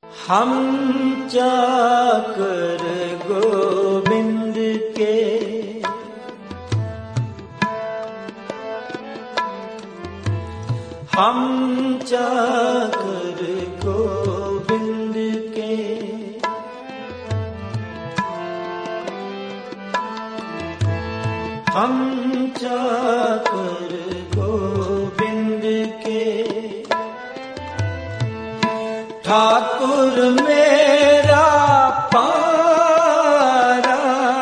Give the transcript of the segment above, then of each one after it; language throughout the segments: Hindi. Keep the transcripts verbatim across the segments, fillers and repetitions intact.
हम चाकर गोविंद के हम चाकर गोविंद के हम चाकर गोविंद के ठाकुर मेरा पारा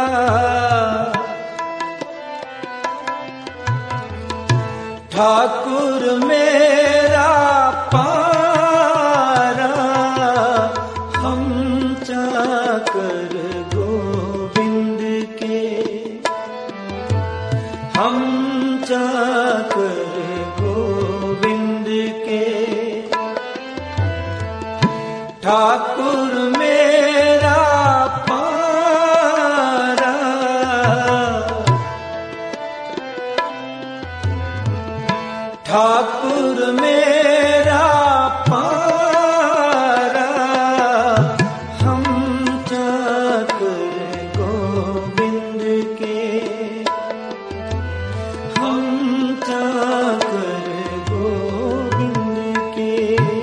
ठाकुर मेरा पारा हम चाकर गोविंद के हम चाकर गोविंद के ठाकुर मेरा पारा ठाकुर मेरा पारा हम चाकर गोविंद के हम चाकर गोविंद के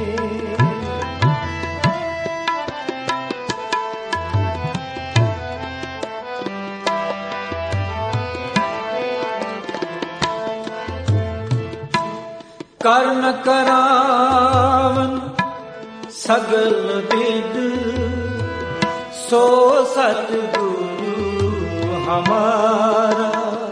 कर्ण करावन सगल विद सो सतगुरु हमारा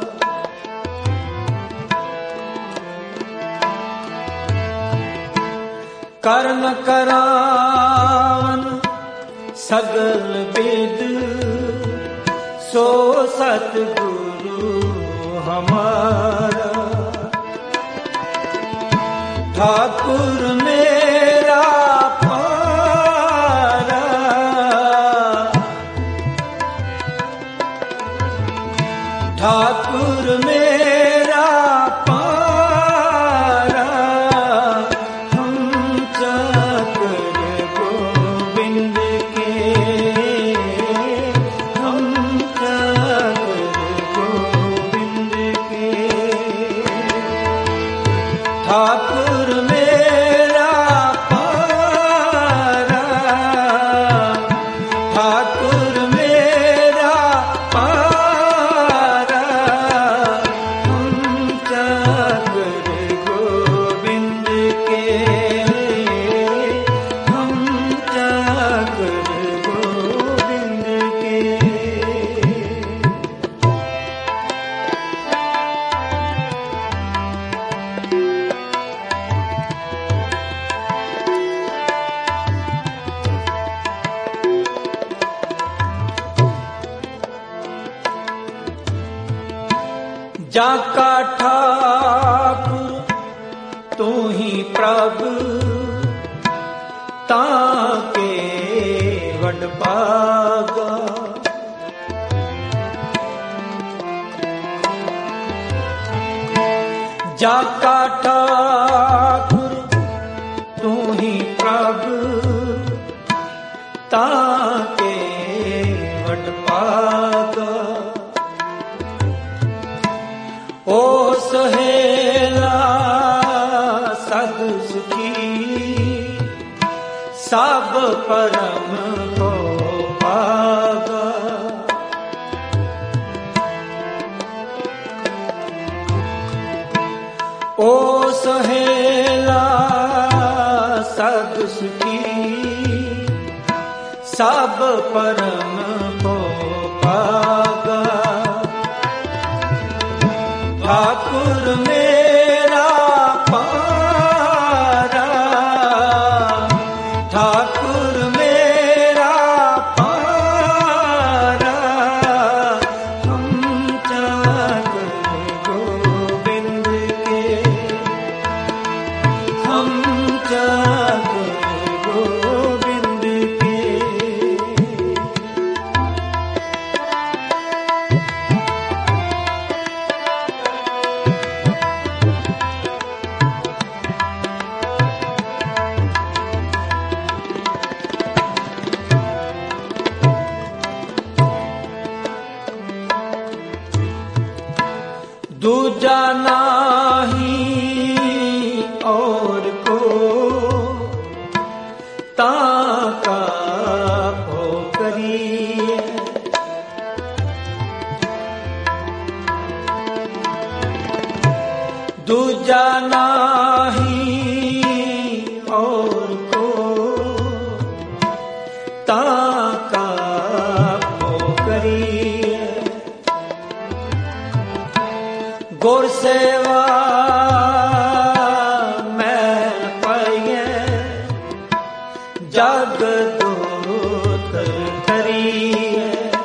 कर्ण करावन सगल विद सो सतगुरु हमारा ठाकुर मेरा पारा ठाकुर मेरा पारा हम चाकर गोविंद के हम चाकर गोविंद के ठाकुर मेरा पारा ठाकुर मेरा पारा हम चाकर गोविंद के हम चाकर गोविंद के जाका ठाकुर तू ही प्रभु ताके वड पागा जाका ठाकुर तू ही प्रभु ताके वड पागा ओ सहेला सद सुखी सब परम को पागा ओ सहेला सद सुखी सब परम को पागा ठाकुर मेरा पारा ठाकुर मेरा पारा हम चाकर गोविंद के हम चाकर गोविंद के दूजा नाही और को ताका हो करिए। दूजा नाही और को ताका हो करिए। गुर सेवा मैं पाइए जग दूत करिए।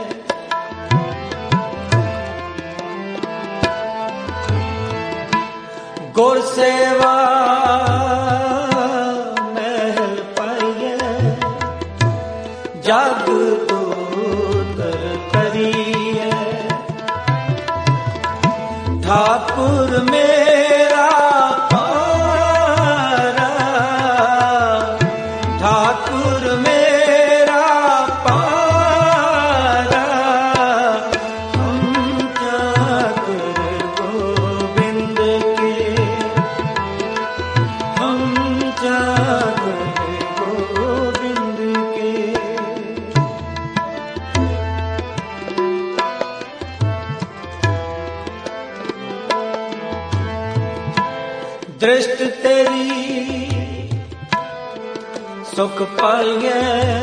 गुर सेवा महल पाइए जग दूत करिए। ठाकुर मेरा पारा, ठाकुर मेरा पारा, हम चाकर गोविंद के, हम चाकर गोविंद के। दृष्ट तेरी सुख पाइए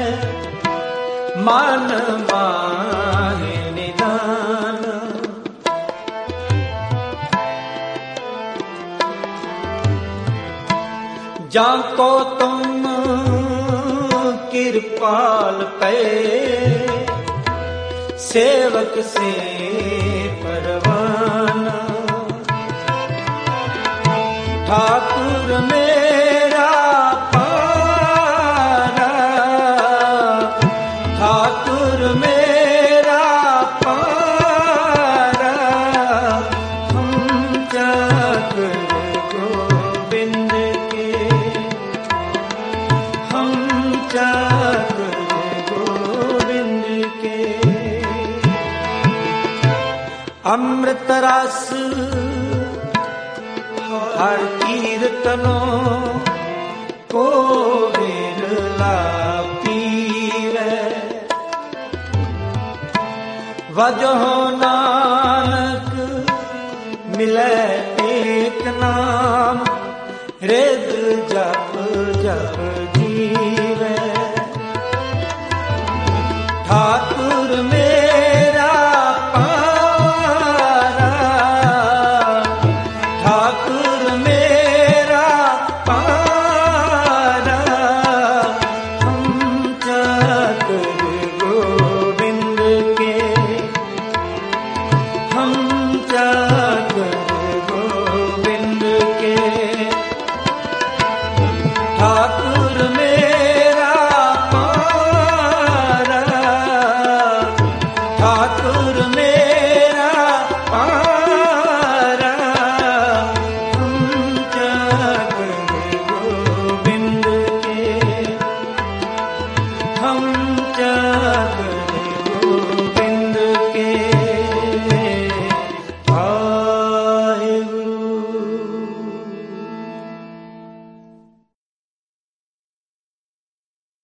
मन माहे निदान। जाको तुम कृपाल पे सेवक से परवाना। ठाकुर मेरा पारा, ठाकुर मेरा पारा, हम चाकर गोविंद के, हम चाकर गोविंद के। अमृत रस हर कीर्तनों को बिरला पीवे। वजहो नानक मिले एक नाम, हृद जप जप